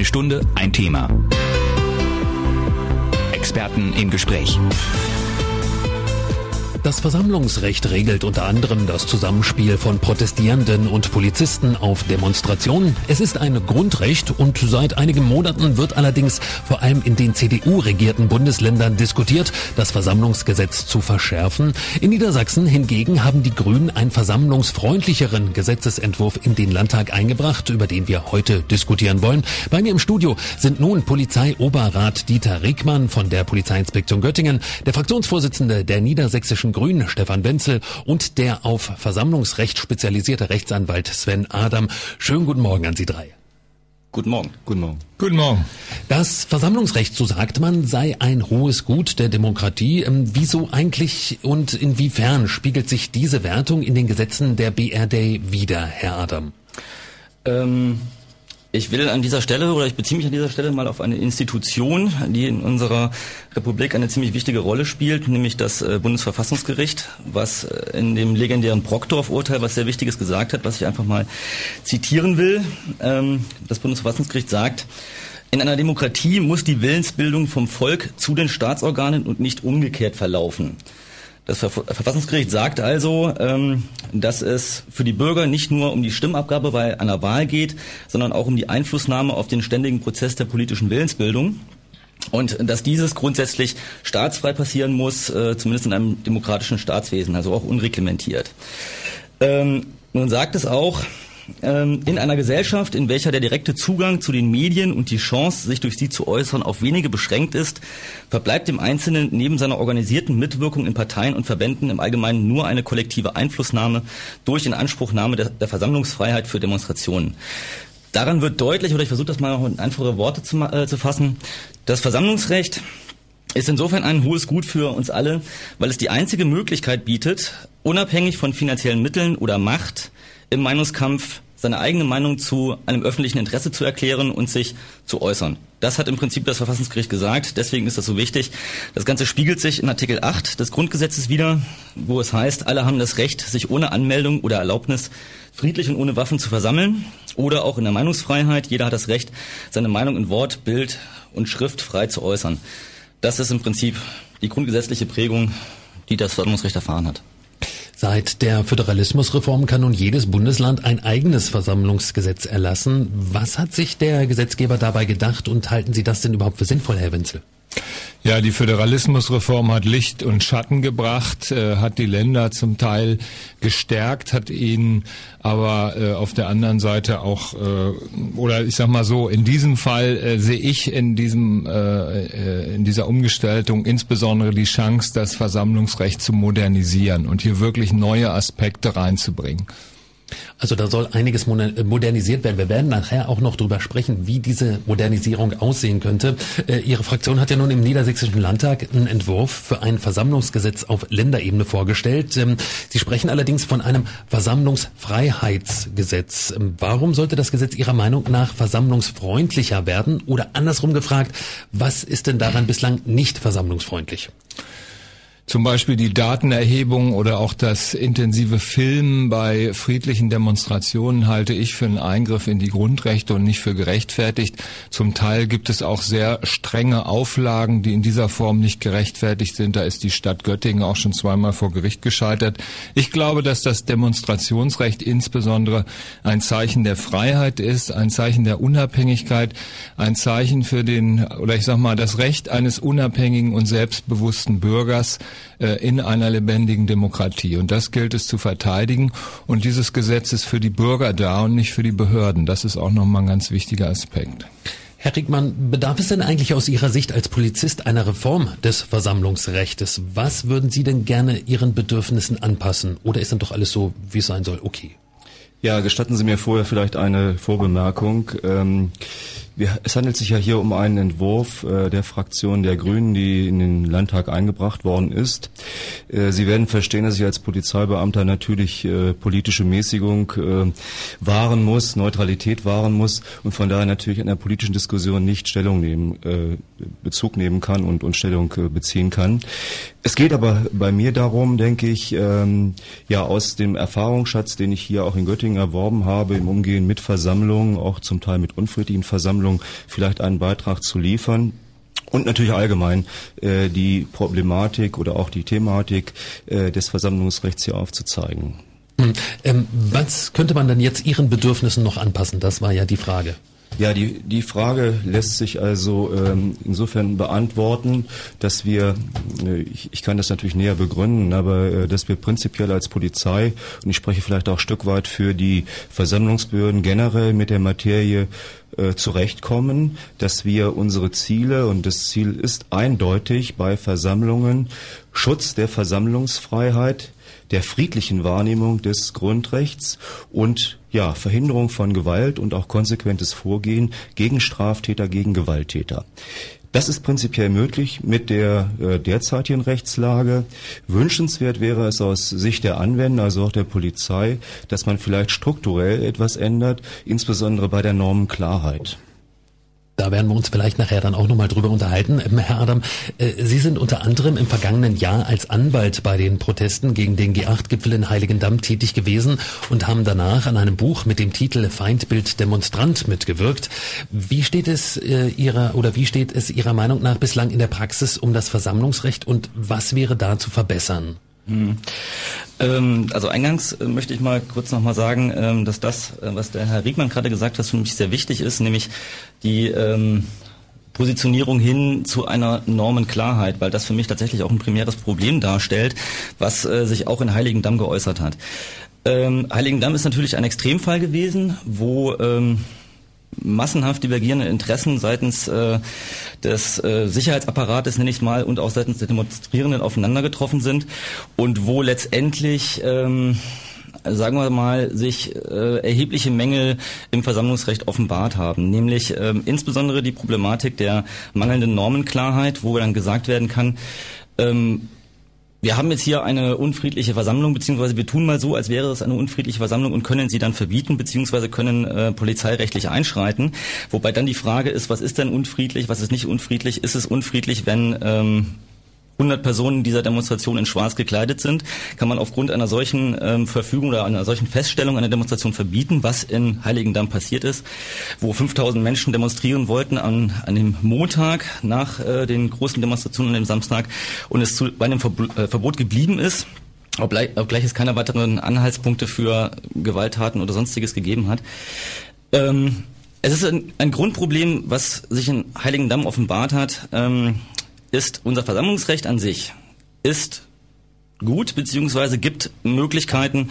Stunde ein Thema. Experten im Gespräch. Das Versammlungsrecht regelt unter anderem das Zusammenspiel von Protestierenden und Polizisten auf Demonstrationen. Es ist ein Grundrecht und seit einigen Monaten wird allerdings vor allem in den CDU-regierten Bundesländern diskutiert, das Versammlungsgesetz zu verschärfen. In Niedersachsen hingegen haben die Grünen einen versammlungsfreundlicheren Gesetzesentwurf in den Landtag eingebracht, über den wir heute diskutieren wollen. Bei mir im Studio sind nun Polizeioberrat Dieter Riekmann von der Polizeiinspektion Göttingen, der Fraktionsvorsitzende der niedersächsischen Grünen Stefan Wenzel und der auf Versammlungsrecht spezialisierte Rechtsanwalt Sven Adam. Schönen guten Morgen an Sie drei. Guten Morgen. Guten Morgen. Guten Morgen. Das Versammlungsrecht, so sagt man, sei ein hohes Gut der Demokratie. Wieso eigentlich und inwiefern spiegelt sich diese Wertung in den Gesetzen der BRD wider, Herr Adam? Ich beziehe mich an dieser Stelle mal auf eine Institution, die in unserer Republik eine ziemlich wichtige Rolle spielt, nämlich das Bundesverfassungsgericht, was in dem legendären Brokdorf-Urteil was sehr Wichtiges gesagt hat, was ich einfach mal zitieren will. Das Bundesverfassungsgericht sagt: In einer Demokratie muss die Willensbildung vom Volk zu den Staatsorganen und nicht umgekehrt verlaufen. Das Verfassungsgericht sagt also, dass es für die Bürger nicht nur um die Stimmabgabe bei einer Wahl geht, sondern auch um die Einflussnahme auf den ständigen Prozess der politischen Willensbildung. Und dass dieses grundsätzlich staatsfrei passieren muss, zumindest in einem demokratischen Staatswesen, also auch unreglementiert. Nun sagt es auch: In einer Gesellschaft, in welcher der direkte Zugang zu den Medien und die Chance, sich durch sie zu äußern, auf wenige beschränkt ist, verbleibt dem Einzelnen neben seiner organisierten Mitwirkung in Parteien und Verbänden im Allgemeinen nur eine kollektive Einflussnahme durch Inanspruchnahme der Versammlungsfreiheit für Demonstrationen. Daran wird deutlich, oder ich versuche das mal noch in einfache Worte zu fassen: Das Versammlungsrecht ist insofern ein hohes Gut für uns alle, weil es die einzige Möglichkeit bietet, unabhängig von finanziellen Mitteln oder Macht im Meinungskampf seine eigene Meinung zu einem öffentlichen Interesse zu erklären und sich zu äußern. Das hat im Prinzip das Verfassungsgericht gesagt, deswegen ist das so wichtig. Das Ganze spiegelt sich in Artikel 8 des Grundgesetzes wider, wo es heißt, alle haben das Recht, sich ohne Anmeldung oder Erlaubnis friedlich und ohne Waffen zu versammeln, oder auch in der Meinungsfreiheit. Jeder hat das Recht, seine Meinung in Wort, Bild und Schrift frei zu äußern. Das ist im Prinzip die grundgesetzliche Prägung, die das Versammlungsrecht erfahren hat. Seit der Föderalismusreform kann nun jedes Bundesland ein eigenes Versammlungsgesetz erlassen. Was hat sich der Gesetzgeber dabei gedacht und halten Sie das denn überhaupt für sinnvoll, Herr Wenzel? Ja, die Föderalismusreform hat Licht und Schatten gebracht, hat die Länder zum Teil gestärkt, hat ihnen aber auf der anderen Seite auch, oder ich sag mal so, in diesem Fall sehe ich in dieser Umgestaltung insbesondere die Chance, das Versammlungsrecht zu modernisieren und hier wirklich neue Aspekte reinzubringen. Also da soll einiges modernisiert werden. Wir werden nachher auch noch drüber sprechen, wie diese Modernisierung aussehen könnte. Ihre Fraktion hat ja nun im Niedersächsischen Landtag einen Entwurf für ein Versammlungsgesetz auf Länderebene vorgestellt. Sie sprechen allerdings von einem Versammlungsfreiheitsgesetz. Warum sollte das Gesetz Ihrer Meinung nach versammlungsfreundlicher werden? Oder andersrum gefragt, was ist denn daran bislang nicht versammlungsfreundlich? Zum Beispiel die Datenerhebung oder auch das intensive Filmen bei friedlichen Demonstrationen halte ich für einen Eingriff in die Grundrechte und nicht für gerechtfertigt. Zum Teil gibt es auch sehr strenge Auflagen, die in dieser Form nicht gerechtfertigt sind. Da ist die Stadt Göttingen auch schon zweimal vor Gericht gescheitert. Ich glaube, dass das Demonstrationsrecht insbesondere ein Zeichen der Freiheit ist, ein Zeichen der Unabhängigkeit, ein Zeichen für das Recht eines unabhängigen und selbstbewussten Bürgers in einer lebendigen Demokratie. Und das gilt es zu verteidigen. Und dieses Gesetz ist für die Bürger da und nicht für die Behörden. Das ist auch nochmal ein ganz wichtiger Aspekt. Herr Riekmann, bedarf es denn eigentlich aus Ihrer Sicht als Polizist einer Reform des Versammlungsrechtes? Was würden Sie denn gerne Ihren Bedürfnissen anpassen? Oder ist dann doch alles so, wie es sein soll, okay? Ja, gestatten Sie mir vorher vielleicht eine Vorbemerkung. Es handelt sich ja hier um einen Entwurf der Fraktion der Grünen, die in den Landtag eingebracht worden ist. Sie werden verstehen, dass ich als Polizeibeamter natürlich politische Mäßigung wahren muss, Neutralität wahren muss und von daher natürlich in der politischen Diskussion nicht Bezug nehmen kann und Stellung beziehen kann. Es geht aber bei mir darum, denke ich, aus dem Erfahrungsschatz, den ich hier auch in Göttingen erworben habe, im Umgehen mit Versammlungen, auch zum Teil mit unfriedlichen Versammlungen, Versammlung vielleicht einen Beitrag zu liefern. Und natürlich allgemein die Problematik oder auch die Thematik des Versammlungsrechts hier aufzuzeigen. Was könnte man denn jetzt Ihren Bedürfnissen noch anpassen? Das war ja die Frage. Ja, die Frage lässt sich also insofern beantworten, dass wir, ich kann das natürlich näher begründen, aber dass wir prinzipiell als Polizei, und ich spreche vielleicht auch ein Stück weit für die Versammlungsbehörden generell mit der Materie zurechtkommen, dass wir unsere Ziele, und das Ziel ist eindeutig bei Versammlungen, Schutz der Versammlungsfreiheit, der friedlichen Wahrnehmung des Grundrechts und Verhinderung von Gewalt und auch konsequentes Vorgehen gegen Straftäter, gegen Gewalttäter. Das ist prinzipiell möglich mit der derzeitigen Rechtslage. Wünschenswert wäre es aus Sicht der Anwender, also auch der Polizei, dass man vielleicht strukturell etwas ändert, insbesondere bei der Normenklarheit. Da werden wir uns vielleicht nachher dann auch nochmal drüber unterhalten. Herr Adam, Sie sind unter anderem im vergangenen Jahr als Anwalt bei den Protesten gegen den G8-Gipfel in Heiligendamm tätig gewesen und haben danach an einem Buch mit dem Titel Feindbild Demonstrant mitgewirkt. Wie steht es Ihrer Meinung nach bislang in der Praxis um das Versammlungsrecht und was wäre da zu verbessern? Also eingangs möchte ich mal kurz nochmal sagen, dass das, was der Herr Riegmann gerade gesagt hat, für mich sehr wichtig ist, nämlich die Positionierung hin zu einer Normenklarheit, weil das für mich tatsächlich auch ein primäres Problem darstellt, was sich auch in Heiligendamm geäußert hat. Heiligendamm ist natürlich ein Extremfall gewesen, wo massenhaft divergierende Interessen seitens des Sicherheitsapparates, nenne ich es mal, und auch seitens der Demonstrierenden aufeinander getroffen sind und wo letztendlich, sagen wir mal, sich erhebliche Mängel im Versammlungsrecht offenbart haben, nämlich insbesondere die Problematik der mangelnden Normenklarheit, wo dann gesagt werden kann, wir haben jetzt hier eine unfriedliche Versammlung, beziehungsweise wir tun mal so, als wäre es eine unfriedliche Versammlung und können sie dann verbieten, beziehungsweise können polizeirechtlich einschreiten. Wobei dann die Frage ist, was ist denn unfriedlich, was ist nicht unfriedlich? Ist es unfriedlich, wenn 100 Personen dieser Demonstration in schwarz gekleidet sind? Kann man aufgrund einer solchen Verfügung oder einer solchen Feststellung eine Demonstration verbieten, was in Heiligendamm passiert ist, wo 5000 Menschen demonstrieren wollten an dem Montag nach den großen Demonstrationen an dem Samstag und es bei einem Verbot geblieben ist, obgleich es keine weiteren Anhaltspunkte für Gewalttaten oder Sonstiges gegeben hat. Es ist ein Grundproblem, was sich in Heiligendamm offenbart hat, ist unser Versammlungsrecht an sich ist gut, beziehungsweise gibt genug Möglichkeiten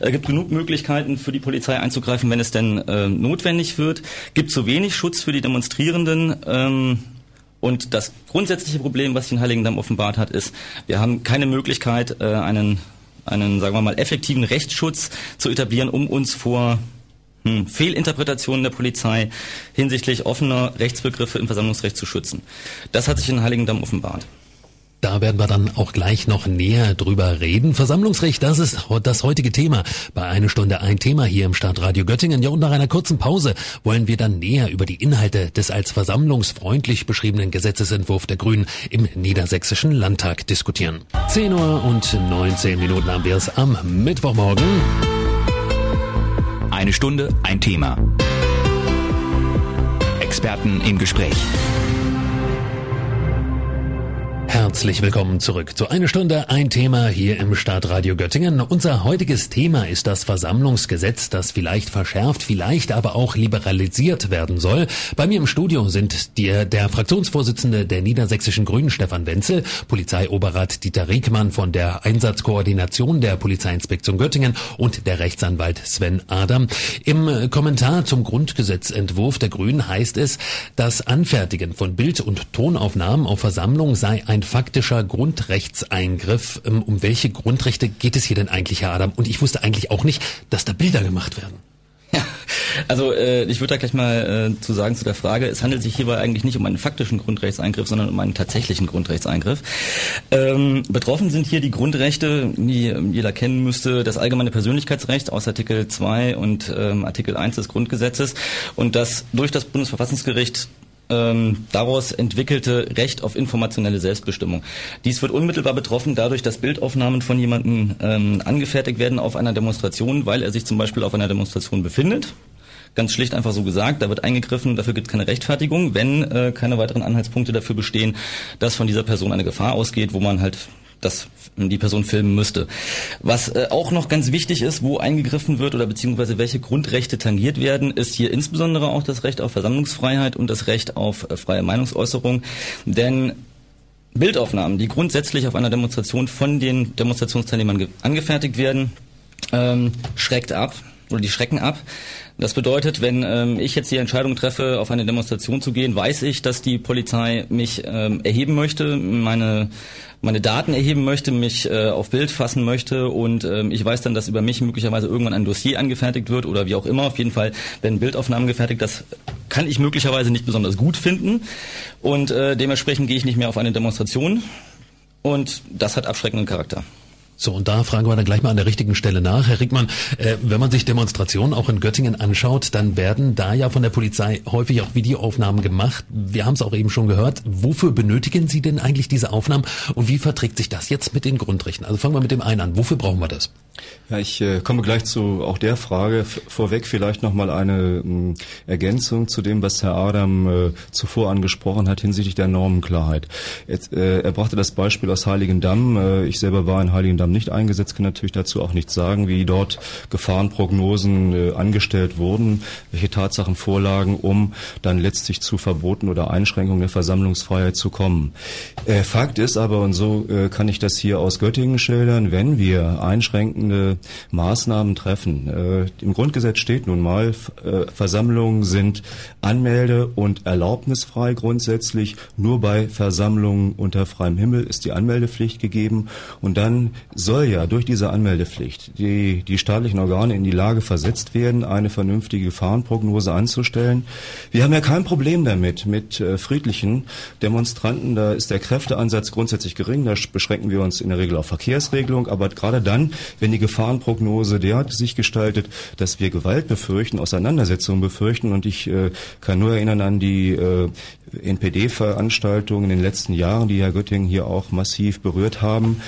für die Polizei einzugreifen, wenn es denn notwendig wird, gibt zu wenig Schutz für die Demonstrierenden und das grundsätzliche Problem, was sich in Heiligendamm offenbart hat, ist, wir haben keine Möglichkeit, einen, sagen wir mal, effektiven Rechtsschutz zu etablieren, um uns vor Fehlinterpretationen der Polizei hinsichtlich offener Rechtsbegriffe im Versammlungsrecht zu schützen. Das hat sich in Heiligendamm offenbart. Da werden wir dann auch gleich noch näher drüber reden. Versammlungsrecht, das ist das heutige Thema. Bei 1 Stunde ein Thema hier im Stadtradio Göttingen. Ja, und nach einer kurzen Pause wollen wir dann näher über die Inhalte des als versammlungsfreundlich beschriebenen Gesetzesentwurf der Grünen im Niedersächsischen Landtag diskutieren. 10:19 haben wir es am Mittwochmorgen. 1 Stunde, ein Thema. Experten im Gespräch. Herzlich willkommen zurück zu 1 Stunde, ein Thema hier im Stadtradio Göttingen. Unser heutiges Thema ist das Versammlungsgesetz, das vielleicht verschärft, vielleicht aber auch liberalisiert werden soll. Bei mir im Studio sind der Fraktionsvorsitzende der Niedersächsischen Grünen, Stefan Wenzel, Polizeioberrat Dieter Riegmann von der Einsatzkoordination der Polizeiinspektion Göttingen und der Rechtsanwalt Sven Adam. Im Kommentar zum Grundgesetzentwurf der Grünen heißt es, das Anfertigen von Bild- und Tonaufnahmen auf Versammlung sei ein faktischer Grundrechtseingriff. Um welche Grundrechte geht es hier denn eigentlich, Herr Adam? Und ich wusste eigentlich auch nicht, dass da Bilder gemacht werden. Ja, also ich würde da gleich mal zu sagen zu der Frage, es handelt sich hierbei eigentlich nicht um einen faktischen Grundrechtseingriff, sondern um einen tatsächlichen Grundrechtseingriff. Betroffen sind hier die Grundrechte, die jeder kennen müsste, das allgemeine Persönlichkeitsrecht aus Artikel 2 und Artikel 1 des Grundgesetzes und das durch das Bundesverfassungsgericht daraus entwickelte Recht auf informationelle Selbstbestimmung. Dies wird unmittelbar betroffen dadurch, dass Bildaufnahmen von jemandem angefertigt werden auf einer Demonstration, weil er sich zum Beispiel auf einer Demonstration befindet. ganz schlicht einfach so gesagt. Da wird eingegriffen, dafür gibt es keine Rechtfertigung, wenn keine weiteren Anhaltspunkte dafür bestehen, dass von dieser Person eine Gefahr ausgeht, wo man halt die Person filmen müsste. Was auch noch ganz wichtig ist, wo eingegriffen wird oder beziehungsweise welche Grundrechte tangiert werden, ist hier insbesondere auch das Recht auf Versammlungsfreiheit und das Recht auf freie Meinungsäußerung. Denn Bildaufnahmen, die grundsätzlich auf einer Demonstration von den Demonstrationsteilnehmern angefertigt werden, schrecken ab. Das bedeutet, wenn ich jetzt die Entscheidung treffe, auf eine Demonstration zu gehen, weiß ich, dass die Polizei mich erheben möchte, meine Daten erheben möchte, mich auf Bild fassen möchte und ich weiß dann, dass über mich möglicherweise irgendwann ein Dossier angefertigt wird oder wie auch immer. Auf jeden Fall werden Bildaufnahmen gefertigt. Das kann ich möglicherweise nicht besonders gut finden und dementsprechend gehe ich nicht mehr auf eine Demonstration und das hat abschreckenden Charakter. So, und da fragen wir dann gleich mal an der richtigen Stelle nach. Herr Rickmann, wenn man sich Demonstrationen auch in Göttingen anschaut, dann werden da ja von der Polizei häufig auch Videoaufnahmen gemacht. Wir haben es auch eben schon gehört. Wofür benötigen Sie denn eigentlich diese Aufnahmen und wie verträgt sich das jetzt mit den Grundrechten? Also fangen wir mit dem einen an. Wofür brauchen wir das? Ja, ich komme gleich zu auch der Frage. Vorweg vielleicht nochmal eine Ergänzung zu dem, was Herr Adam zuvor angesprochen hat hinsichtlich der Normenklarheit. Er brachte das Beispiel aus Heiligendamm. Ich selber war in Heiligendamm nicht eingesetzt, kann natürlich dazu auch nichts sagen, wie dort Gefahrenprognosen angestellt wurden, welche Tatsachen vorlagen, um dann letztlich zu Verboten oder Einschränkungen der Versammlungsfreiheit zu kommen. Fakt ist aber, und so kann ich das hier aus Göttingen schildern, wenn wir einschränkende Maßnahmen treffen. Im Grundgesetz steht nun mal, Versammlungen sind anmelde- und erlaubnisfrei grundsätzlich. Nur bei Versammlungen unter freiem Himmel ist die Anmeldepflicht gegeben. Und dann soll ja durch diese Anmeldepflicht die staatlichen Organe in die Lage versetzt werden, eine vernünftige Gefahrenprognose anzustellen. Wir haben ja kein Problem damit, mit friedlichen Demonstranten. Da ist der Kräfteeinsatz grundsätzlich gering. Da beschränken wir uns in der Regel auf Verkehrsregelung. Aber gerade dann, wenn die Gefahrenprognose derart sich gestaltet, dass wir Gewalt befürchten, Auseinandersetzungen befürchten, und ich kann nur erinnern an die NPD-Veranstaltungen in den letzten Jahren, die Herr Göttingen hier auch massiv berührt haben.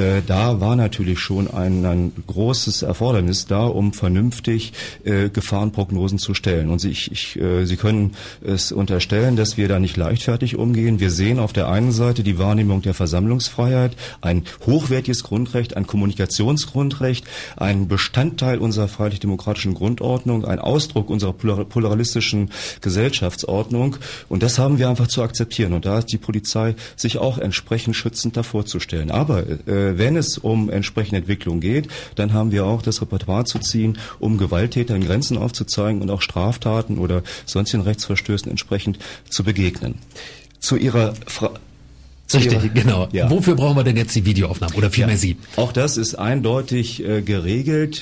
Da war natürlich schon ein großes Erfordernis da, um vernünftig Gefahrenprognosen zu stellen. Und Sie können es unterstellen, dass wir da nicht leichtfertig umgehen. Wir sehen auf der einen Seite die Wahrnehmung der Versammlungsfreiheit, ein hochwertiges Grundrecht, ein Kommunikationsgrundrecht, ein Bestandteil unserer freiheitlich-demokratischen Grundordnung, ein Ausdruck unserer pluralistischen Gesellschaftsordnung. Und das haben wir einfach zu akzeptieren. Und da ist die Polizei sich auch entsprechend schützend davor zu stellen. Aber wenn es um entsprechende Entwicklung geht, dann haben wir auch das Repertoire zu ziehen, um Gewalttätern Grenzen aufzuzeigen und auch Straftaten oder sonstigen Rechtsverstößen entsprechend zu begegnen. Zu Ihrer Frage. Richtig, genau. Ja. Wofür brauchen wir denn jetzt die Videoaufnahmen oder vielmehr Sie? Auch das ist eindeutig geregelt,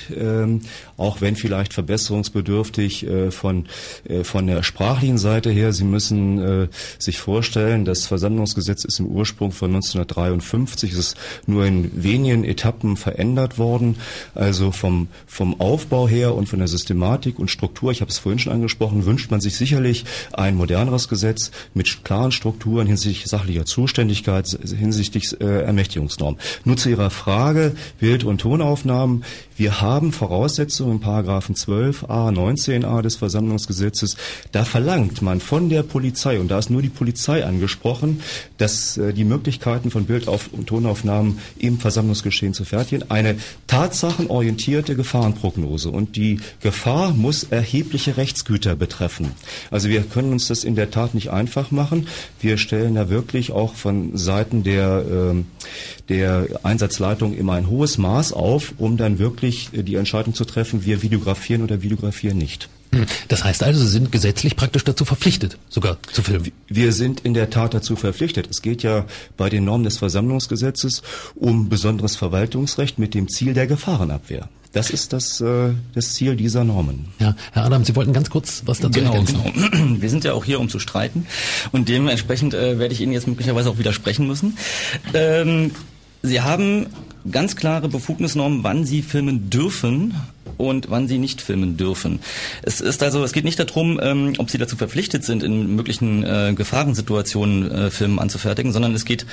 auch wenn vielleicht verbesserungsbedürftig von der sprachlichen Seite her. Sie müssen sich vorstellen, das Versammlungsgesetz ist im Ursprung von 1953, es ist nur in wenigen Etappen verändert worden. Also vom Aufbau her und von der Systematik und Struktur, ich habe es vorhin schon angesprochen, wünscht man sich sicherlich ein moderneres Gesetz mit klaren Strukturen hinsichtlich sachlicher Zuständigkeit, hinsichtlich Ermächtigungsnorm. Nur zu Ihrer Frage, Bild- und Tonaufnahmen. Wir haben Voraussetzungen in Paragraphen 12a, 19a des Versammlungsgesetzes. Da verlangt man von der Polizei, und da ist nur die Polizei angesprochen, dass die Möglichkeiten von Bild- und Tonaufnahmen im Versammlungsgeschehen zu fertigen, eine tatsachenorientierte Gefahrenprognose. Und die Gefahr muss erhebliche Rechtsgüter betreffen. Also wir können uns das in der Tat nicht einfach machen. Wir stellen da wirklich auch von Seiten der Einsatzleitung immer ein hohes Maß auf, um dann wirklich die Entscheidung zu treffen, wir videografieren oder videografieren nicht. Das heißt also, Sie sind gesetzlich praktisch dazu verpflichtet, sogar zu filmen. Wir sind in der Tat dazu verpflichtet. Es geht ja bei den Normen des Versammlungsgesetzes um besonderes Verwaltungsrecht mit dem Ziel der Gefahrenabwehr. Das ist das Ziel dieser Normen. Ja, Herr Adam, Sie wollten ganz kurz was dazu ergänzen. Genau. Wir sind ja auch hier, um zu streiten, und dementsprechend werde ich Ihnen jetzt möglicherweise auch widersprechen müssen. Sie haben ganz klare Befugnisnormen, wann Sie filmen dürfen und wann Sie nicht filmen dürfen. Es geht nicht darum, ob Sie dazu verpflichtet sind, in möglichen Gefahrensituationen Filme anzufertigen, sondern es geht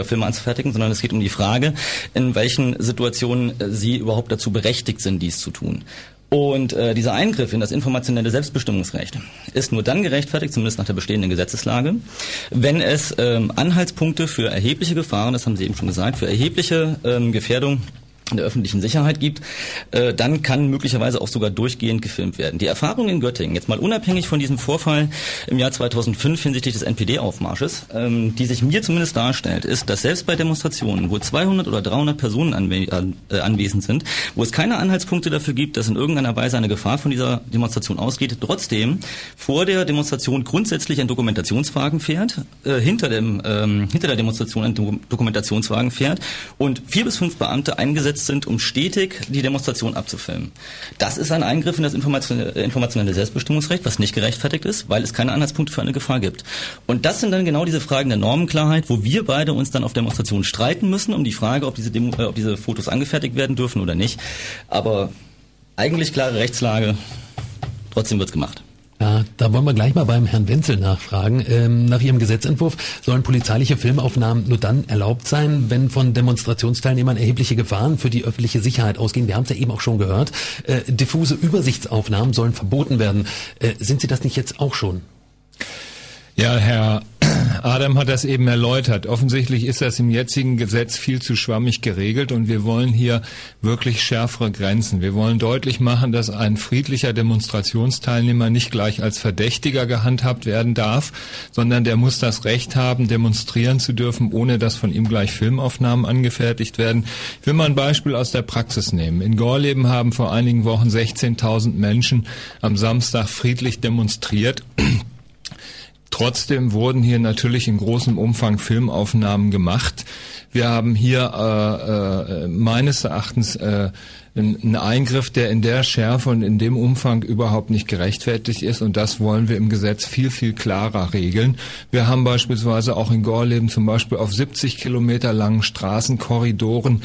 um die Frage, in welchen Situationen Sie überhaupt dazu berechtigt sind, dies zu tun. Und dieser Eingriff in das informationelle Selbstbestimmungsrecht ist nur dann gerechtfertigt, zumindest nach der bestehenden Gesetzeslage, wenn es Anhaltspunkte für erhebliche Gefahren, das haben Sie eben schon gesagt, für erhebliche Gefährdung der öffentlichen Sicherheit gibt, dann kann möglicherweise auch sogar durchgehend gefilmt werden. Die Erfahrung in Göttingen, jetzt mal unabhängig von diesem Vorfall im Jahr 2005 hinsichtlich des NPD-Aufmarsches, die sich mir zumindest darstellt, ist, dass selbst bei Demonstrationen, wo 200 oder 300 Personen anwesend sind, wo es keine Anhaltspunkte dafür gibt, dass in irgendeiner Weise eine Gefahr von dieser Demonstration ausgeht, trotzdem vor der Demonstration grundsätzlich ein Dokumentationswagen fährt, hinter der Demonstration ein Dokumentationswagen fährt und 4 bis 5 Beamte eingesetzt sind, um stetig die Demonstration abzufilmen. Das ist ein Eingriff in das informationelle Selbstbestimmungsrecht, was nicht gerechtfertigt ist, weil es keine Anhaltspunkte für eine Gefahr gibt. Und das sind dann genau diese Fragen der Normenklarheit, wo wir beide uns dann auf Demonstrationen streiten müssen, um die Frage, ob diese Fotos angefertigt werden dürfen oder nicht. Aber eigentlich klare Rechtslage, trotzdem wird's gemacht. Ja, da wollen wir gleich mal beim Herrn Wenzel nachfragen. Nach Ihrem Gesetzentwurf sollen polizeiliche Filmaufnahmen nur dann erlaubt sein, wenn von Demonstrationsteilnehmern erhebliche Gefahren für die öffentliche Sicherheit ausgehen. Wir haben es ja eben auch schon gehört. Diffuse Übersichtsaufnahmen sollen verboten werden. Sind Sie das nicht jetzt auch schon? Ja, Herr Adam hat das eben erläutert. Offensichtlich ist das im jetzigen Gesetz viel zu schwammig geregelt und wir wollen hier wirklich schärfere Grenzen. Wir wollen deutlich machen, dass ein friedlicher Demonstrationsteilnehmer nicht gleich als Verdächtiger gehandhabt werden darf, sondern der muss das Recht haben, demonstrieren zu dürfen, ohne dass von ihm gleich Filmaufnahmen angefertigt werden. Ich will mal ein Beispiel aus der Praxis nehmen. In Gorleben haben vor einigen Wochen 16.000 Menschen am Samstag friedlich demonstriert. Trotzdem wurden hier natürlich in großem Umfang Filmaufnahmen gemacht. Wir haben hier meines Erachtens einen Eingriff, der in der Schärfe und in dem Umfang überhaupt nicht gerechtfertigt ist, und das wollen wir im Gesetz viel, viel klarer regeln. Wir haben beispielsweise auch in Gorleben zum Beispiel auf 70 Kilometer langen Straßenkorridoren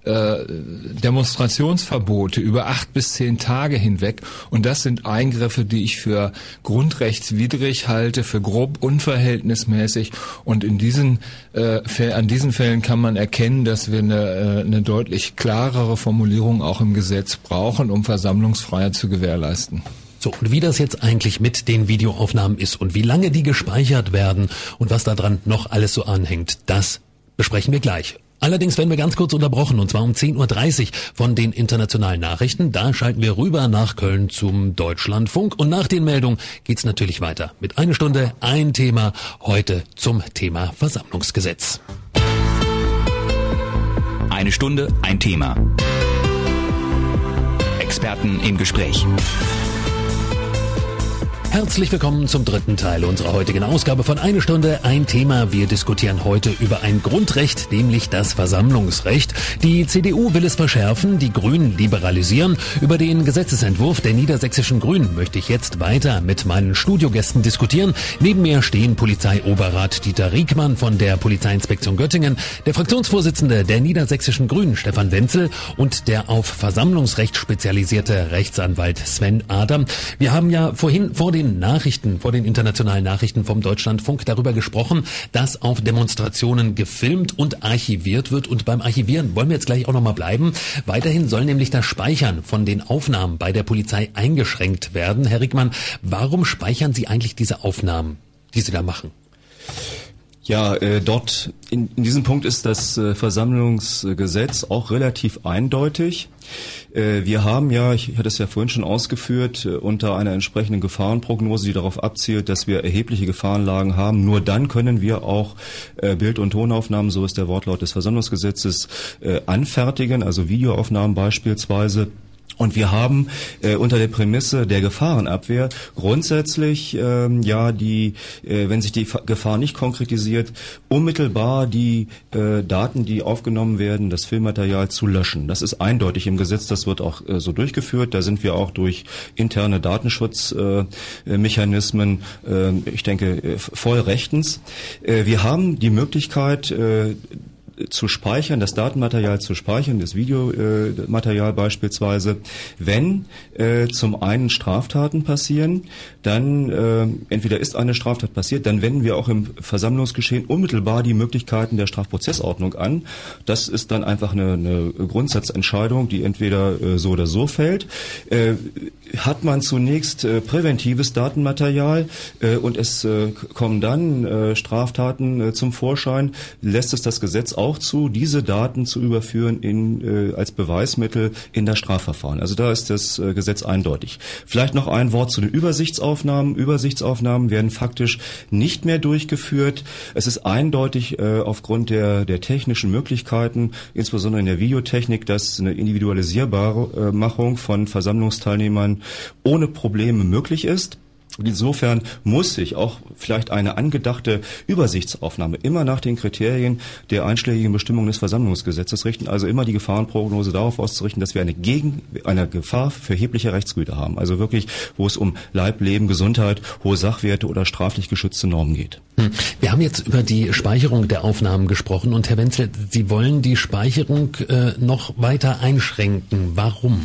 Demonstrationsverbote über 8 bis 10 Tage hinweg, und das sind Eingriffe, die ich für grundrechtswidrig halte, für grob unverhältnismäßig, und an diesen Fällen kann man erkennen, dass wir eine deutlich klarere Formulierung auch im Gesetz brauchen, um Versammlungsfreiheit zu gewährleisten. So, und wie das jetzt eigentlich mit den Videoaufnahmen ist und wie lange die gespeichert werden und was daran noch alles so anhängt, das besprechen wir gleich. Allerdings werden wir ganz kurz unterbrochen, und zwar um 10.30 Uhr von den internationalen Nachrichten. Da schalten wir rüber nach Köln zum Deutschlandfunk, und nach den Meldungen geht's natürlich weiter mit 1 Stunde, ein Thema, heute zum Thema Versammlungsgesetz. 1 Stunde, ein Thema. Experten im Gespräch. Herzlich willkommen zum 3. Teil unserer heutigen Ausgabe von 1 Stunde, ein Thema. Wir diskutieren heute über ein Grundrecht, nämlich das Versammlungsrecht. Die CDU will es verschärfen, die Grünen liberalisieren. Über den Gesetzesentwurf der niedersächsischen Grünen möchte ich jetzt weiter mit meinen Studiogästen diskutieren. Neben mir stehen Polizeioberrat Dieter Riekmann von der Polizeiinspektion Göttingen, der Fraktionsvorsitzende der niedersächsischen Grünen Stefan Wenzel und der auf Versammlungsrecht spezialisierte Rechtsanwalt Sven Adam. Wir haben ja vorhin vor den internationalen Nachrichten vom Deutschlandfunk darüber gesprochen, dass auf Demonstrationen gefilmt und archiviert wird, und beim Archivieren wollen wir jetzt gleich auch nochmal bleiben. Weiterhin soll nämlich das Speichern von den Aufnahmen bei der Polizei eingeschränkt werden. Herr Riekmann, warum speichern Sie eigentlich diese Aufnahmen, die Sie da machen? Ja, dort in diesem Punkt ist das Versammlungsgesetz auch relativ eindeutig. Wir haben ja, ich hatte es ja vorhin schon ausgeführt, unter einer entsprechenden Gefahrenprognose, die darauf abzielt, dass wir erhebliche Gefahrenlagen haben. Nur dann können wir auch Bild- und Tonaufnahmen, so ist der Wortlaut des Versammlungsgesetzes, anfertigen, also Videoaufnahmen beispielsweise. Und wir haben unter der Prämisse der Gefahrenabwehr grundsätzlich wenn sich die Gefahr nicht konkretisiert, unmittelbar die Daten, die aufgenommen werden, das Filmmaterial zu löschen. Das ist eindeutig im Gesetz, das wird auch so durchgeführt. Da sind wir auch durch interne Datenschutzmechanismen, ich denke, voll rechtens. Wir haben die Möglichkeit, zu speichern, das Datenmaterial zu speichern, das Videomaterial beispielsweise, wenn zum einen Straftaten passieren, dann entweder ist eine Straftat passiert, dann wenden wir auch im Versammlungsgeschehen unmittelbar die Möglichkeiten der Strafprozessordnung an. Das ist dann einfach eine Grundsatzentscheidung, die entweder so oder so fällt. Hat man zunächst präventives Datenmaterial und es kommen dann Straftaten zum Vorschein, lässt es das Gesetz auch zu, diese Daten zu überführen als Beweismittel in das Strafverfahren. Also da ist das Gesetz eindeutig. Vielleicht noch ein Wort zu den Übersichtsaufnahmen. Übersichtsaufnahmen werden faktisch nicht mehr durchgeführt. Es ist eindeutig aufgrund der technischen Möglichkeiten, insbesondere in der Videotechnik, dass eine individualisierbare Machung von Versammlungsteilnehmern ohne Probleme möglich ist. Insofern muss sich auch vielleicht eine angedachte Übersichtsaufnahme immer nach den Kriterien der einschlägigen Bestimmungen des Versammlungsgesetzes richten, also immer die Gefahrenprognose darauf auszurichten, dass wir eine Gefahr für erhebliche Rechtsgüter haben. Also wirklich, wo es um Leib, Leben, Gesundheit, hohe Sachwerte oder straflich geschützte Normen geht. Wir haben jetzt über die Speicherung der Aufnahmen gesprochen und Herr Wenzel, Sie wollen die Speicherung noch weiter einschränken. Warum?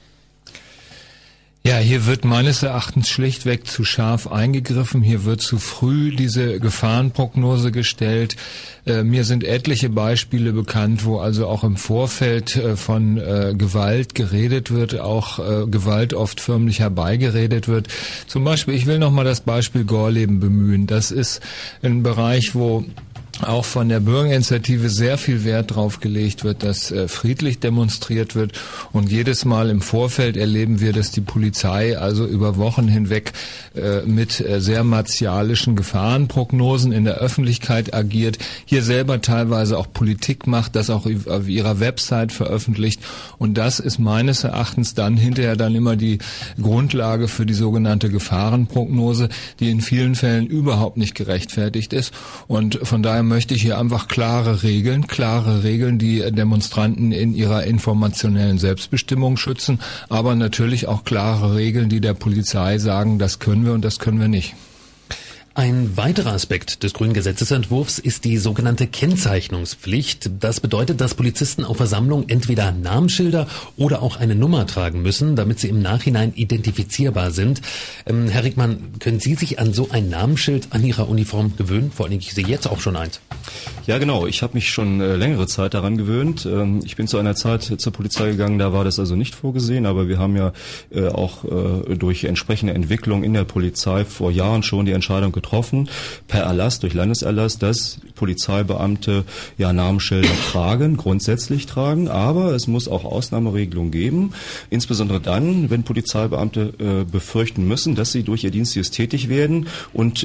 Ja, hier wird meines Erachtens schlichtweg zu scharf eingegriffen. Hier wird zu früh diese Gefahrenprognose gestellt. Mir sind etliche Beispiele bekannt, wo also auch im Vorfeld von Gewalt geredet wird, auch Gewalt oft förmlich herbeigeredet wird. Zum Beispiel, ich will noch mal das Beispiel Gorleben bemühen. Das ist ein Bereich, wo auch von der Bürgerinitiative sehr viel Wert drauf gelegt wird, dass friedlich demonstriert wird. Und jedes Mal im Vorfeld erleben wir, dass die Polizei also über Wochen hinweg mit sehr martialischen Gefahrenprognosen in der Öffentlichkeit agiert, hier selber teilweise auch Politik macht, das auch auf ihrer Website veröffentlicht. Und das ist meines Erachtens dann hinterher dann immer die Grundlage für die sogenannte Gefahrenprognose, die in vielen Fällen überhaupt nicht gerechtfertigt ist. Und von daher möchte ich hier einfach klare Regeln, die Demonstranten in ihrer informationellen Selbstbestimmung schützen, aber natürlich auch klare Regeln, die der Polizei sagen, das können wir und das können wir nicht. Ein weiterer Aspekt des grünen Gesetzesentwurfs ist die sogenannte Kennzeichnungspflicht. Das bedeutet, dass Polizisten auf Versammlungen entweder Namensschilder oder auch eine Nummer tragen müssen, damit sie im Nachhinein identifizierbar sind. Herr Rickmann, können Sie sich an so ein Namensschild an Ihrer Uniform gewöhnen? Vor allem, ich sehe jetzt auch schon eins. Ja, genau. Ich habe mich schon längere Zeit daran gewöhnt. Ich bin zu einer Zeit zur Polizei gegangen, da war das also nicht vorgesehen, aber wir haben ja auch durch entsprechende Entwicklung in der Polizei vor Jahren schon die Entscheidung getroffen, per Erlass, durch Landeserlass, dass Polizeibeamte ja Namensschilder grundsätzlich tragen, aber es muss auch Ausnahmeregelungen geben, insbesondere dann, wenn Polizeibeamte befürchten müssen, dass sie durch ihr Dienstdienst tätig werden und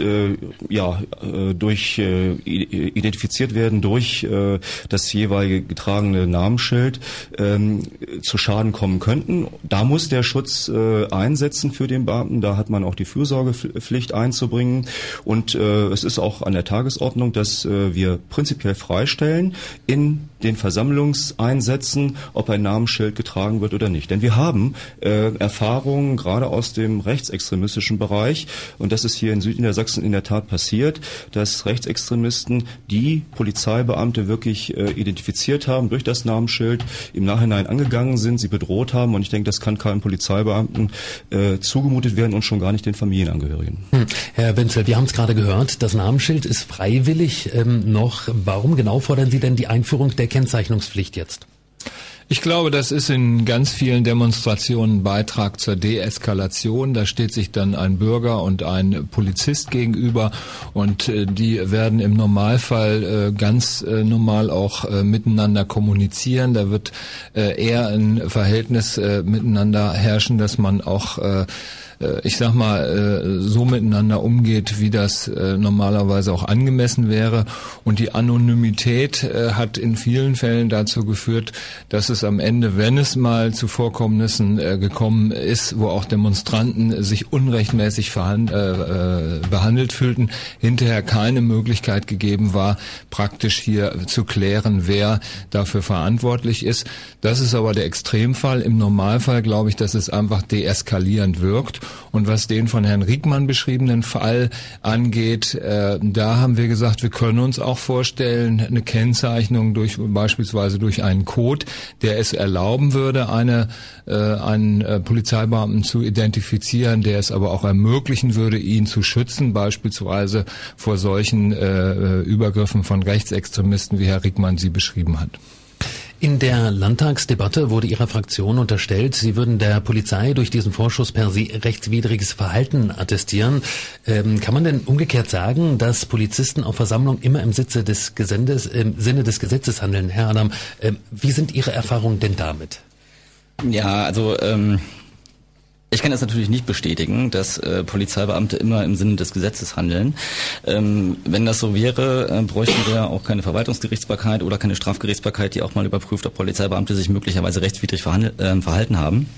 identifiziert werden durch das jeweilige getragene Namensschild zu Schaden kommen könnten. Da muss der Schutz einsetzen für den Beamten, da hat man auch die Fürsorgepflicht einzubringen. Und es ist auch an der Tagesordnung, dass wir prinzipiell freistellen in den Versammlungseinsätzen, ob ein Namensschild getragen wird oder nicht. Denn wir haben Erfahrungen gerade aus dem rechtsextremistischen Bereich, und das ist hier in Südniedersachsen in der Tat passiert, dass Rechtsextremisten die Polizeibeamte wirklich identifiziert haben durch das Namensschild, im Nachhinein angegangen sind, sie bedroht haben, und ich denke, das kann keinem Polizeibeamten zugemutet werden und schon gar nicht den Familienangehörigen. Herr Wenzel, wir haben es gerade gehört, das Namensschild ist freiwillig noch. Warum genau fordern Sie denn die Einführung der Kennzeichnungspflicht jetzt? Ich glaube, das ist in ganz vielen Demonstrationen ein Beitrag zur Deeskalation. Da steht sich dann ein Bürger und ein Polizist gegenüber, und die werden im Normalfall ganz normal auch miteinander kommunizieren. Da wird eher ein Verhältnis miteinander herrschen, dass man auch so miteinander umgeht, wie das normalerweise auch angemessen wäre. Und die Anonymität hat in vielen Fällen dazu geführt, dass es am Ende, wenn es mal zu Vorkommnissen gekommen ist, wo auch Demonstranten sich unrechtmäßig behandelt fühlten, hinterher keine Möglichkeit gegeben war, praktisch hier zu klären, wer dafür verantwortlich ist. Das ist aber der Extremfall. Im Normalfall glaube ich, dass es einfach deeskalierend wirkt. Und was den von Herrn Rickmann beschriebenen beschriebenen Fall angeht, da haben wir gesagt, wir können uns auch vorstellen, eine Kennzeichnung beispielsweise durch einen Code, der es erlauben würde, einen Polizeibeamten zu identifizieren, der es aber auch ermöglichen würde, ihn zu schützen, beispielsweise vor solchen Übergriffen von Rechtsextremisten, wie Herr Rickmann sie beschrieben hat. In der Landtagsdebatte wurde Ihrer Fraktion unterstellt, Sie würden der Polizei durch diesen Vorschuss per se rechtswidriges Verhalten attestieren. Kann man denn umgekehrt sagen, dass Polizisten auf Versammlungen immer im Sinne des Gesetzes handeln? Herr Adam, wie sind Ihre Erfahrungen denn damit? Ja, also ich kann das natürlich nicht bestätigen, dass Polizeibeamte immer im Sinne des Gesetzes handeln. Wenn das so wäre, bräuchten wir auch keine Verwaltungsgerichtsbarkeit oder keine Strafgerichtsbarkeit, die auch mal überprüft, ob Polizeibeamte sich möglicherweise rechtswidrig verhalten haben.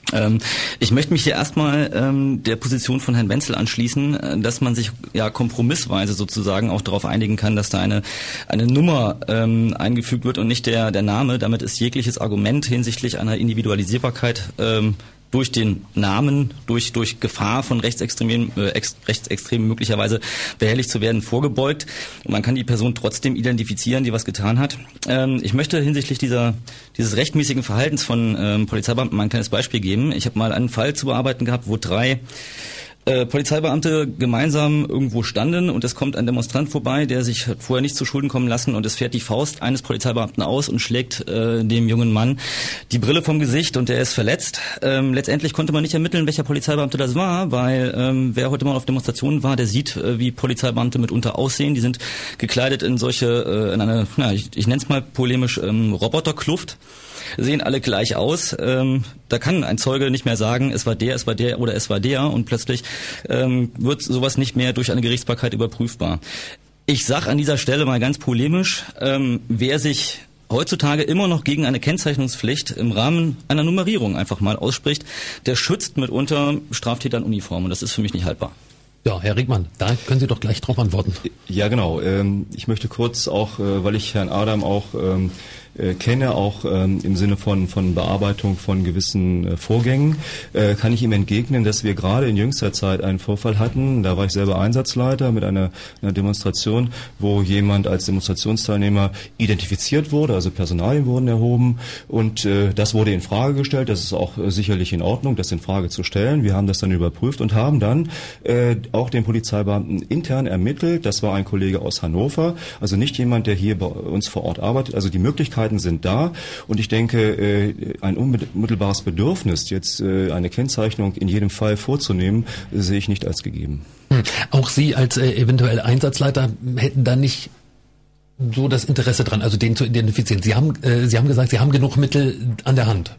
Ich möchte mich hier erstmal der Position von Herrn Wenzel anschließen, dass man sich ja kompromissweise sozusagen auch darauf einigen kann, dass da eine Nummer eingefügt wird und nicht der Name. Damit ist jegliches Argument hinsichtlich einer Individualisierbarkeit durch den Namen, durch Gefahr von Rechtsextremen möglicherweise behelligt zu werden, vorgebeugt. Und man kann die Person trotzdem identifizieren, die was getan hat. Ich möchte hinsichtlich dieses rechtmäßigen Verhaltens von Polizeibeamten mal ein kleines Beispiel geben. Ich habe mal einen Fall zu bearbeiten gehabt, wo 3 Polizeibeamte gemeinsam irgendwo standen und es kommt ein Demonstrant vorbei, der sich vorher nicht zu Schulden kommen lassen und es fährt die Faust eines Polizeibeamten aus und schlägt dem jungen Mann die Brille vom Gesicht und der ist verletzt. Letztendlich konnte man nicht ermitteln, welcher Polizeibeamte das war, weil wer heute mal auf Demonstrationen war, der sieht, wie Polizeibeamte mitunter aussehen. Die sind gekleidet in in eine, ich nenne es mal polemisch, Roboterkluft. Sehen alle gleich aus. Da kann ein Zeuge nicht mehr sagen, es war der oder es war der und plötzlich wird sowas nicht mehr durch eine Gerichtsbarkeit überprüfbar. Ich sage an dieser Stelle mal ganz polemisch, wer sich heutzutage immer noch gegen eine Kennzeichnungspflicht im Rahmen einer Nummerierung einfach mal ausspricht, der schützt mitunter Straftätern Uniformen und das ist für mich nicht haltbar. Ja, Herr Rickmann, da können Sie doch gleich drauf antworten. Ja, genau. Ich möchte kurz auch, weil ich Herrn Adam auch kenne, auch im Sinne von Bearbeitung von gewissen Vorgängen, kann ich ihm entgegnen, dass wir gerade in jüngster Zeit einen Vorfall hatten, da war ich selber Einsatzleiter mit einer Demonstration, wo jemand als Demonstrationsteilnehmer identifiziert wurde, also Personalien wurden erhoben und das wurde in Frage gestellt, das ist auch sicherlich in Ordnung, das in Frage zu stellen. Wir haben das dann überprüft und haben dann auch den Polizeibeamten intern ermittelt, das war ein Kollege aus Hannover, also nicht jemand, der hier bei uns vor Ort arbeitet, also die Möglichkeit sind da und ich denke, ein unmittelbares Bedürfnis, jetzt eine Kennzeichnung in jedem Fall vorzunehmen, sehe ich nicht als gegeben. Auch Sie als eventuell Einsatzleiter hätten da nicht so das Interesse dran, also den zu identifizieren. Sie haben gesagt, Sie haben genug Mittel an der Hand.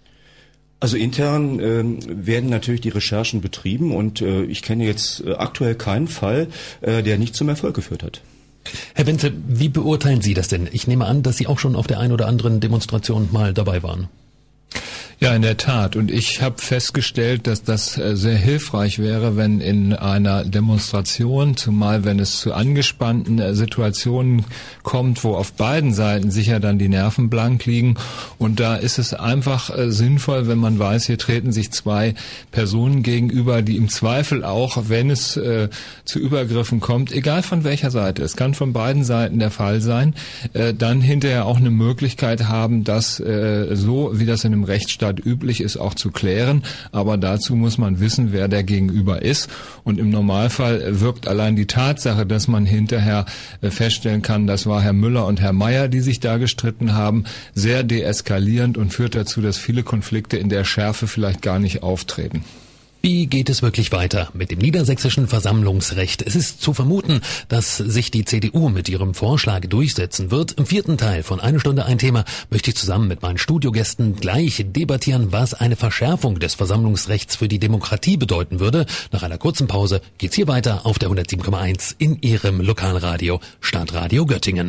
Also intern werden natürlich die Recherchen betrieben und ich kenne jetzt aktuell keinen Fall, der nicht zum Erfolg geführt hat. Herr Wenzel, wie beurteilen Sie das denn? Ich nehme an, dass Sie auch schon auf der einen oder anderen Demonstration mal dabei waren. Ja, in der Tat. Und ich habe festgestellt, dass das sehr hilfreich wäre, wenn in einer Demonstration, zumal wenn es zu angespannten Situationen kommt, wo auf beiden Seiten sicher dann die Nerven blank liegen. Und da ist es einfach sinnvoll, wenn man weiß, hier treten sich 2 Personen gegenüber, die im Zweifel auch, wenn es zu Übergriffen kommt, egal von welcher Seite, es kann von beiden Seiten der Fall sein, dann hinterher auch eine Möglichkeit haben, das so, wie das in einem Rechtsstaat üblich ist, auch zu klären. Aber dazu muss man wissen, wer der Gegenüber ist. Und im Normalfall wirkt allein die Tatsache, dass man hinterher feststellen kann, das war Herr Müller und Herr Meier, die sich da gestritten haben, sehr deeskalierend und führt dazu, dass viele Konflikte in der Schärfe vielleicht gar nicht auftreten. Wie geht es wirklich weiter mit dem niedersächsischen Versammlungsrecht? Es ist zu vermuten, dass sich die CDU mit ihrem Vorschlag durchsetzen wird. Im 4. Teil von Eine Stunde ein Thema möchte ich zusammen mit meinen Studiogästen gleich debattieren, was eine Verschärfung des Versammlungsrechts für die Demokratie bedeuten würde. Nach einer kurzen Pause geht's hier weiter auf der 107,1 in Ihrem Lokalradio Stadtradio Göttingen.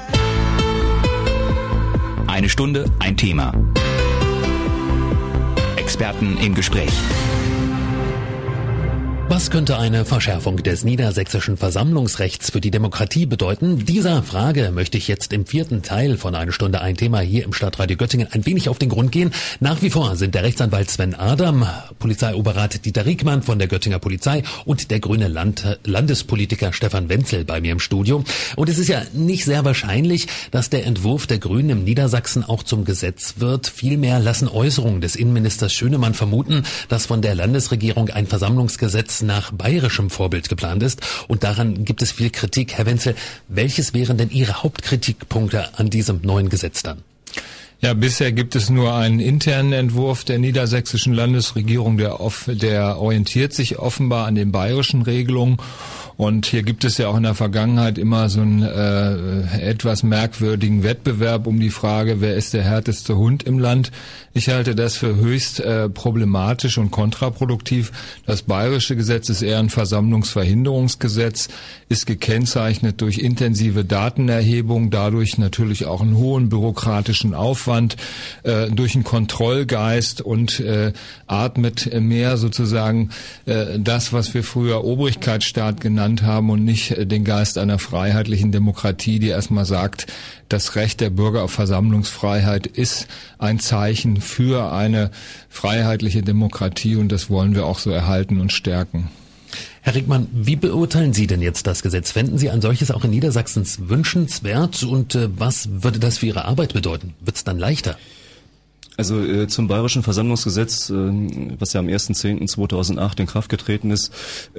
Eine Stunde ein Thema. Experten im Gespräch. Was könnte eine Verschärfung des niedersächsischen Versammlungsrechts für die Demokratie bedeuten? Dieser Frage möchte ich jetzt im 4. Teil von Eine Stunde ein Thema hier im Stadtradio Göttingen ein wenig auf den Grund gehen. Nach wie vor sind der Rechtsanwalt Sven Adam, Polizeioberrat Dieter Riekmann von der Göttinger Polizei und der grüne Landespolitiker Stefan Wenzel bei mir im Studio. Und es ist ja nicht sehr wahrscheinlich, dass der Entwurf der Grünen im Niedersachsen auch zum Gesetz wird. Vielmehr lassen Äußerungen des Innenministers Schönemann vermuten, dass von der Landesregierung ein Versammlungsgesetz nach bayerischem Vorbild geplant ist. Und daran gibt es viel Kritik. Herr Wenzel, welches wären denn Ihre Hauptkritikpunkte an diesem neuen Gesetz dann? Ja, bisher gibt es nur einen internen Entwurf der niedersächsischen Landesregierung, der orientiert sich offenbar an den bayerischen Regelungen. Und hier gibt es ja auch in der Vergangenheit immer so einen etwas merkwürdigen Wettbewerb um die Frage, wer ist der härteste Hund im Land. Ich halte das für höchst problematisch und kontraproduktiv. Das bayerische Gesetz ist eher ein Versammlungsverhinderungsgesetz, ist gekennzeichnet durch intensive Datenerhebung, dadurch natürlich auch einen hohen bürokratischen Aufwand, durch einen Kontrollgeist und atmet mehr sozusagen das, was wir früher Obrigkeitsstaat genannt haben und nicht den Geist einer freiheitlichen Demokratie, die erstmal sagt, das Recht der Bürger auf Versammlungsfreiheit ist ein Zeichen für eine freiheitliche Demokratie und das wollen wir auch so erhalten und stärken. Herr Riekmann, wie beurteilen Sie denn jetzt das Gesetz? Fänden Sie ein solches auch in Niedersachsen wünschenswert und was würde das für Ihre Arbeit bedeuten? Wird es dann leichter? Also zum bayerischen Versammlungsgesetz, was ja am 1.10.2008 in Kraft getreten ist,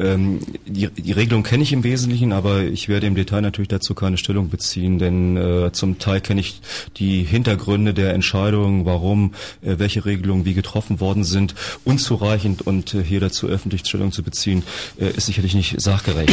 die Regelung kenne ich im Wesentlichen, aber ich werde im Detail natürlich dazu keine Stellung beziehen, denn zum Teil kenne ich die Hintergründe der Entscheidung, warum welche Regelungen wie getroffen worden sind, unzureichend und hier dazu öffentlich Stellung zu beziehen, ist sicherlich nicht sachgerecht.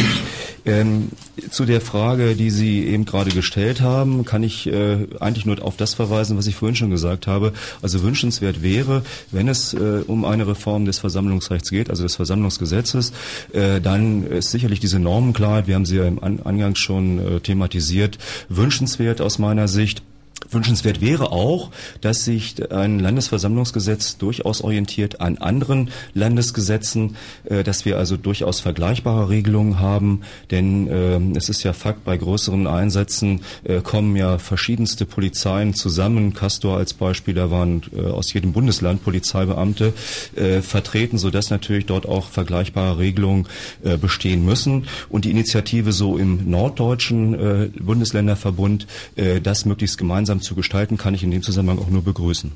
Zu der Frage, die Sie eben gerade gestellt haben, kann ich eigentlich nur auf das verweisen, was ich vorhin schon gesagt habe. Also wünschenswert wäre, wenn es um eine Reform des Versammlungsrechts geht, also des Versammlungsgesetzes, dann ist sicherlich diese Normenklarheit, wir haben sie ja im Angang schon thematisiert, wünschenswert aus meiner Sicht. Wünschenswert wäre auch, dass sich ein Landesversammlungsgesetz durchaus orientiert an anderen Landesgesetzen, dass wir also durchaus vergleichbare Regelungen haben, denn es ist ja Fakt, bei größeren Einsätzen kommen ja verschiedenste Polizeien zusammen. Castor als Beispiel, da waren aus jedem Bundesland Polizeibeamte vertreten, sodass natürlich dort auch vergleichbare Regelungen bestehen müssen. Und die Initiative so im norddeutschen Bundesländerverbund, das möglichst gemeinsam zu gestalten, kann ich in dem Zusammenhang auch nur begrüßen.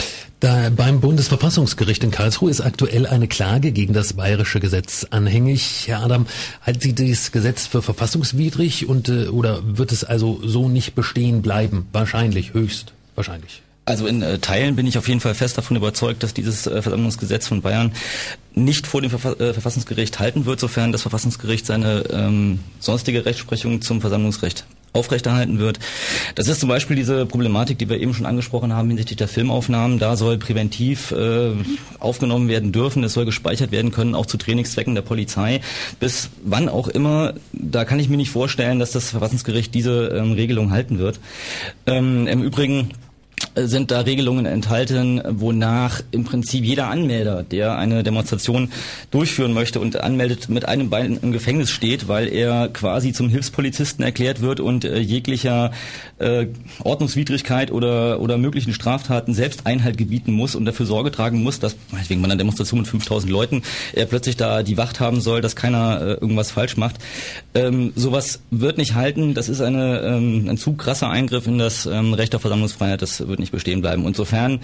Beim Bundesverfassungsgericht in Karlsruhe ist aktuell eine Klage gegen das bayerische Gesetz anhängig. Herr Adam, halten Sie dieses Gesetz für verfassungswidrig oder wird es also so nicht bestehen bleiben? Wahrscheinlich, höchstwahrscheinlich. Also in Teilen bin ich auf jeden Fall fest davon überzeugt, dass dieses Versammlungsgesetz von Bayern nicht vor dem Verfassungsgericht halten wird, sofern das Verfassungsgericht seine sonstige Rechtsprechung zum Versammlungsrecht aufrechterhalten wird. Das ist zum Beispiel diese Problematik, die wir eben schon angesprochen haben hinsichtlich der Filmaufnahmen. Da soll präventiv aufgenommen werden dürfen, es soll gespeichert werden können, auch zu Trainingszwecken der Polizei. Bis wann auch immer, da kann ich mir nicht vorstellen, dass das Verfassungsgericht diese Regelung halten wird. Im Übrigen sind da Regelungen enthalten, wonach im Prinzip jeder Anmelder, der eine Demonstration durchführen möchte und anmeldet, mit einem Bein im Gefängnis steht, weil er quasi zum Hilfspolizisten erklärt wird und jeglicher Ordnungswidrigkeit oder möglichen Straftaten selbst Einhalt gebieten muss und dafür Sorge tragen muss, dass meinetwegen bei einer Demonstration mit 5000 Leuten er plötzlich da die Wacht haben soll, dass keiner irgendwas falsch macht. Sowas wird nicht halten. Das ist ein zu krasser Eingriff in das Recht auf Versammlungsfreiheit. Das wird nicht bestehen bleiben. Und sofern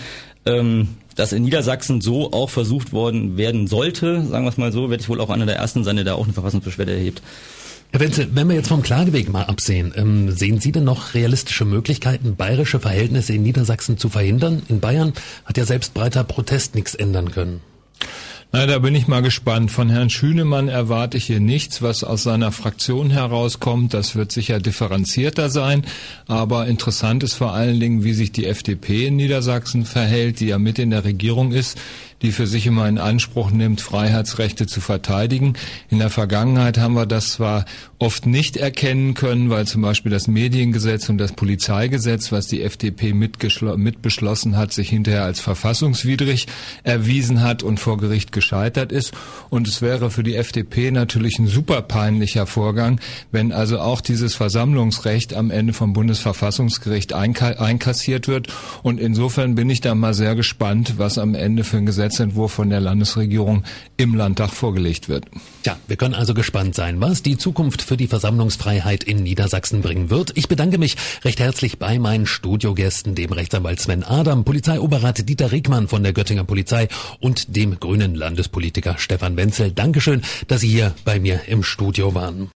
das in Niedersachsen so auch versucht werden sollte, sagen wir es mal so, werde ich wohl auch einer der Ersten sein, der da auch eine Verfassungsbeschwerde erhebt. Herr Wenzel, wenn wir jetzt vom Klageweg mal absehen, sehen Sie denn noch realistische Möglichkeiten, bayerische Verhältnisse in Niedersachsen zu verhindern? In Bayern hat ja selbst breiter Protest nichts ändern können. Na, da bin ich mal gespannt. Von Herrn Schünemann erwarte ich hier nichts, was aus seiner Fraktion herauskommt. Das wird sicher differenzierter sein. Aber interessant ist vor allen Dingen, wie sich die FDP in Niedersachsen verhält, die ja mit in der Regierung ist. die für sich immer in Anspruch nimmt, Freiheitsrechte zu verteidigen. In der Vergangenheit haben wir das zwar oft nicht erkennen können, weil zum Beispiel das Mediengesetz und das Polizeigesetz, was die FDP mitbeschlossen hat, sich hinterher als verfassungswidrig erwiesen hat und vor Gericht gescheitert ist. Und es wäre für die FDP natürlich ein super peinlicher Vorgang, wenn also auch dieses Versammlungsrecht am Ende vom Bundesverfassungsgericht einkassiert wird. Und insofern bin ich da mal sehr gespannt, was am Ende für ein Gesetzentwurf von der Landesregierung im Landtag vorgelegt wird. Ja, wir können also gespannt sein, was die Zukunft für die Versammlungsfreiheit in Niedersachsen bringen wird. Ich bedanke mich recht herzlich bei meinen Studiogästen, dem Rechtsanwalt Sven Adam, Polizeioberrat Dieter Riegmann von der Göttinger Polizei und dem grünen Landespolitiker Stefan Wenzel. Dankeschön, dass Sie hier bei mir im Studio waren.